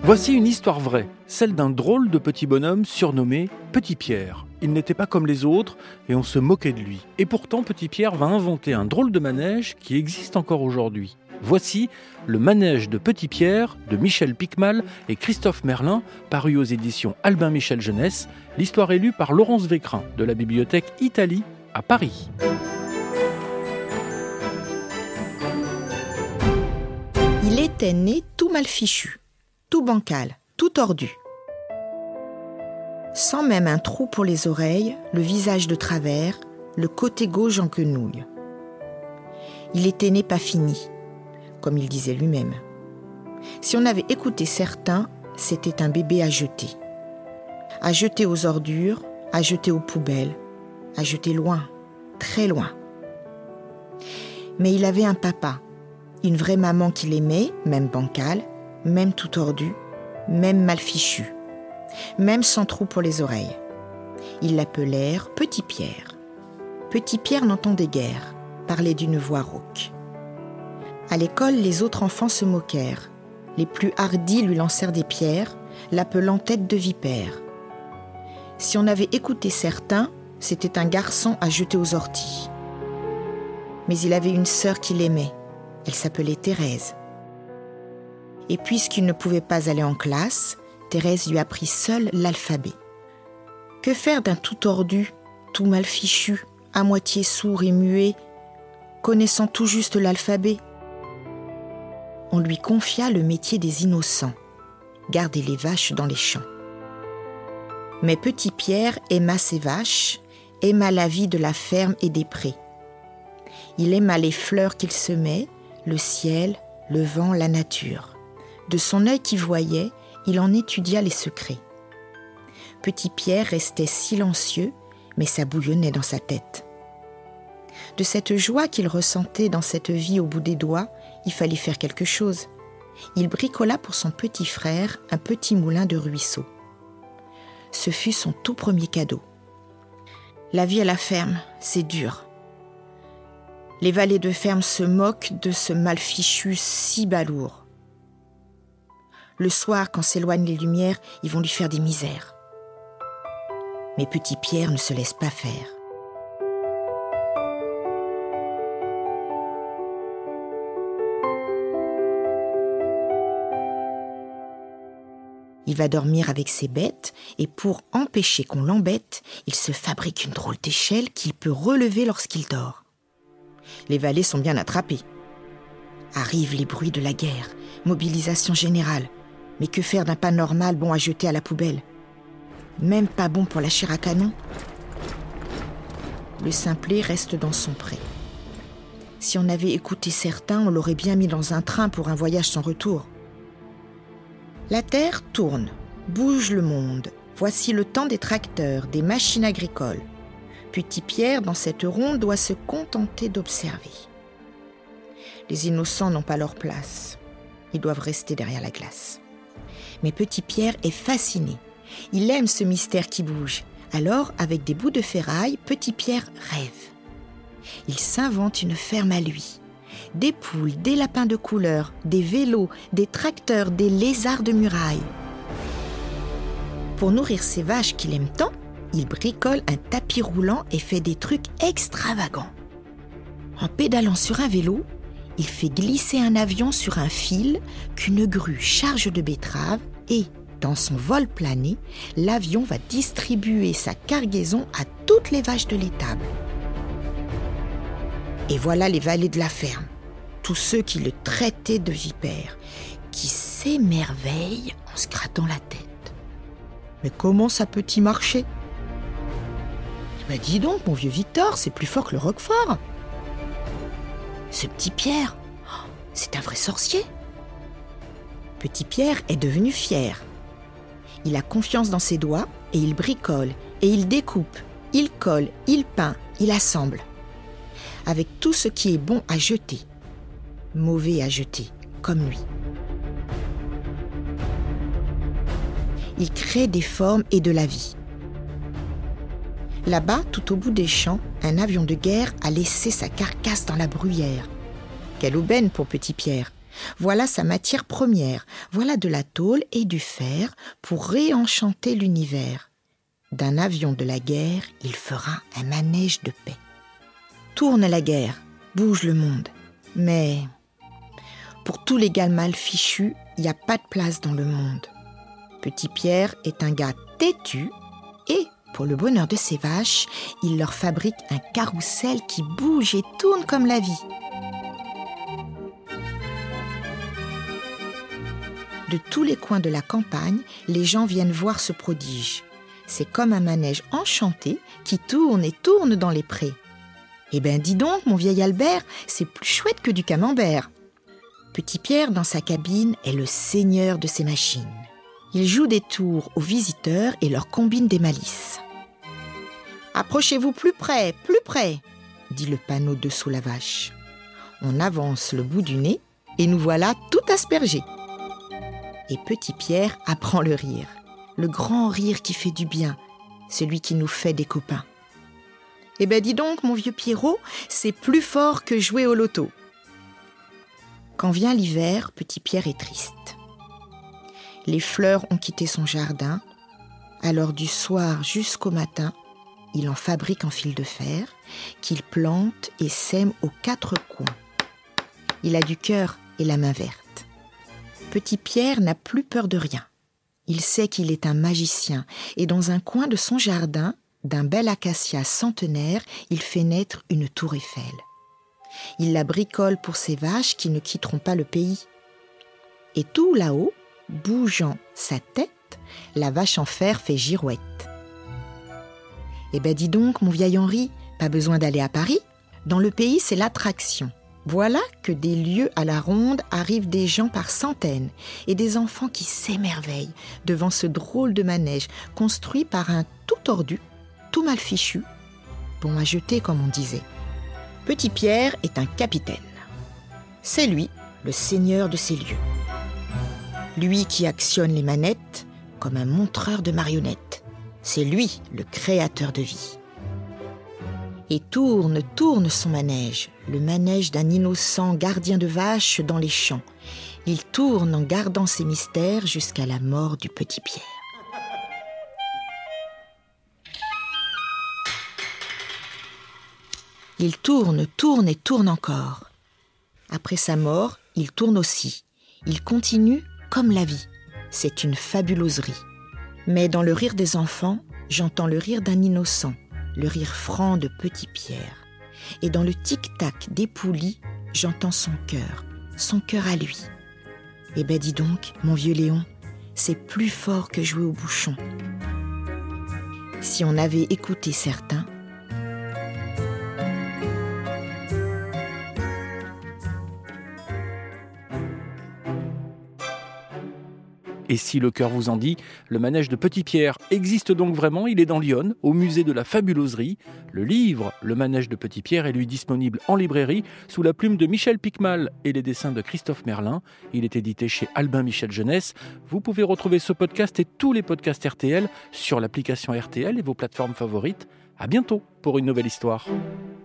Voici une histoire vraie, celle d'un drôle de petit bonhomme surnommé Petit Pierre. Il n'était pas comme les autres et on se moquait de lui. Et pourtant, Petit Pierre va inventer un drôle de manège qui existe encore aujourd'hui. Voici le manège de Petit Pierre de Michel Picmal et Christophe Merlin, paru aux éditions Albin Michel Jeunesse. L'histoire est lue par Laurence Vécrin de la bibliothèque Italie à Paris. Il était né tout mal fichu, tout bancal, tout tordu. Sans même un trou pour les oreilles, le visage de travers, le côté gauche en quenouille. Il était né pas fini, comme il disait lui-même. Si on avait écouté certains, c'était un bébé à jeter. À jeter aux ordures, à jeter aux poubelles, à jeter loin, très loin. Mais il avait un papa, une vraie maman qui l'aimait, même bancale, même tout tordu, même mal fichu, même sans trou pour les oreilles. Ils l'appelèrent Petit Pierre. Petit Pierre n'entendait guère, parlait d'une voix rauque. À l'école, les autres enfants se moquèrent. Les plus hardis lui lancèrent des pierres, l'appelant tête de vipère. Si on avait écouté certains, c'était un garçon à jeter aux orties. Mais il avait une sœur qui l'aimait. Elle s'appelait Thérèse. Et puisqu'il ne pouvait pas aller en classe, Thérèse lui apprit seule l'alphabet. Que faire d'un tout tordu, tout mal fichu, à moitié sourd et muet, connaissant tout juste l'alphabet? On lui confia le métier des innocents, garder les vaches dans les champs. Mais Petit Pierre aima ses vaches, aima la vie de la ferme et des prés. Il aima les fleurs qu'il semait, le ciel, le vent, la nature. De son œil qui voyait, il en étudia les secrets. Petit Pierre restait silencieux, mais ça bouillonnait dans sa tête. De cette joie qu'il ressentait dans cette vie au bout des doigts, il fallait faire quelque chose. Il bricola pour son petit frère un petit moulin de ruisseau. Ce fut son tout premier cadeau. La vie à la ferme, c'est dur. Les valets de ferme se moquent de ce mal fichu si balourd. Le soir, quand s'éloignent les lumières, ils vont lui faire des misères. Mais Petit Pierre ne se laisse pas faire. Il va dormir avec ses bêtes et pour empêcher qu'on l'embête, il se fabrique une drôle d'échelle qu'il peut relever lorsqu'il dort. Les valets sont bien attrapés. Arrivent les bruits de la guerre, mobilisation générale. Mais que faire d'un pas normal bon à jeter à la poubelle? Même pas bon pour la chair à canon. Le simplet reste dans son pré. Si on avait écouté certains, on l'aurait bien mis dans un train pour un voyage sans retour. La terre tourne, bouge le monde. Voici le temps des tracteurs, des machines agricoles. Petit Pierre, dans cette ronde, doit se contenter d'observer. Les innocents n'ont pas leur place. Ils doivent rester derrière la glace. Mais Petit Pierre est fasciné. Il aime ce mystère qui bouge. Alors, avec des bouts de ferraille, Petit Pierre rêve. Il s'invente une ferme à lui. Des poules, des lapins de couleur, des vélos, des tracteurs, des lézards de muraille. Pour nourrir ses vaches qu'il aime tant, il bricole un tapis roulant et fait des trucs extravagants. En pédalant sur un vélo, il fait glisser un avion sur un fil qu'une grue charge de betteraves et, dans son vol plané, l'avion va distribuer sa cargaison à toutes les vaches de l'étable. Et voilà les valets de la ferme, tous ceux qui le traitaient de vipère, qui s'émerveillent en se grattant la tête. Mais comment ça peut-il marcher? Ben dis donc, mon vieux Victor, c'est plus fort que le Roquefort. Ce Petit Pierre, c'est un vrai sorcier. Petit Pierre est devenu fier. Il a confiance dans ses doigts et il bricole, et il découpe, il colle, il peint, il assemble. Avec tout ce qui est bon à jeter, mauvais à jeter, comme lui. Il crée des formes et de la vie. Là-bas, tout au bout des champs, un avion de guerre a laissé sa carcasse dans la bruyère. Quelle aubaine pour Petit Pierre. Voilà sa matière première. Voilà de la tôle et du fer pour réenchanter l'univers. D'un avion de la guerre, il fera un manège de paix. Tourne la guerre, bouge le monde. Mais pour tous les gars mal fichus, il n'y a pas de place dans le monde. Petit Pierre est un gars têtu et, pour le bonheur de ses vaches, il leur fabrique un carrousel qui bouge et tourne comme la vie. De tous les coins de la campagne, les gens viennent voir ce prodige. C'est comme un manège enchanté qui tourne et tourne dans les prés. Eh ben dis donc, mon vieil Albert, c'est plus chouette que du camembert. Petit Pierre, dans sa cabine, est le seigneur de ses machines. Il joue des tours aux visiteurs et leur combine des malices. « Approchez-vous plus près, dit le panneau dessous la vache. On avance le bout du nez et nous voilà tout aspergés. Et Petit Pierre apprend le rire, le grand rire qui fait du bien, celui qui nous fait des copains. Eh ben dis donc, mon vieux Pierrot, c'est plus fort que jouer au loto. Quand vient l'hiver, Petit Pierre est triste. Les fleurs ont quitté son jardin, alors du soir jusqu'au matin, il en fabrique en fil de fer, qu'il plante et sème aux 4 coins. Il a du cœur et la main verte. Petit Pierre n'a plus peur de rien. Il sait qu'il est un magicien et dans un coin de son jardin, d'un bel acacia centenaire, il fait naître une tour Eiffel. Il la bricole pour ses vaches qui ne quitteront pas le pays. Et tout là-haut, bougeant sa tête, la vache en fer fait girouette. Eh ben dis donc, mon vieil Henri, pas besoin d'aller à Paris. Dans le pays, c'est l'attraction. Voilà que des lieues à la ronde arrivent des gens par centaines et des enfants qui s'émerveillent devant ce drôle de manège construit par un tout tordu, tout mal fichu, bon à jeter comme on disait. Petit Pierre est un capitaine. C'est lui, le seigneur de ces lieux. Lui qui actionne les manettes comme un montreur de marionnettes. C'est lui, le créateur de vie. Et tourne son manège, le manège d'un innocent gardien de vaches dans les champs. Il tourne en gardant ses mystères jusqu'à la mort du Petit Pierre. Il tourne et tourne encore. Après sa mort, il tourne aussi. Il continue comme la vie. C'est une fabuloserie. Mais dans le rire des enfants, j'entends le rire d'un innocent, le rire franc de Petit Pierre. Et dans le tic-tac des poulies, j'entends son cœur à lui. Eh ben dis donc, mon vieux Léon, c'est plus fort que jouer au bouchon. Si on avait écouté certains, Et si le cœur vous en dit, le manège de Petit Pierre existe donc vraiment, il est dans Lyon, au musée de la fabuloserie. Le livre « Le manège de Petit Pierre » est lui disponible en librairie sous la plume de Michel Picmal et les dessins de Christophe Merlin. Il est édité chez Albin Michel Jeunesse. Vous pouvez retrouver ce podcast et tous les podcasts RTL sur l'application RTL et vos plateformes favorites. À bientôt pour une nouvelle histoire.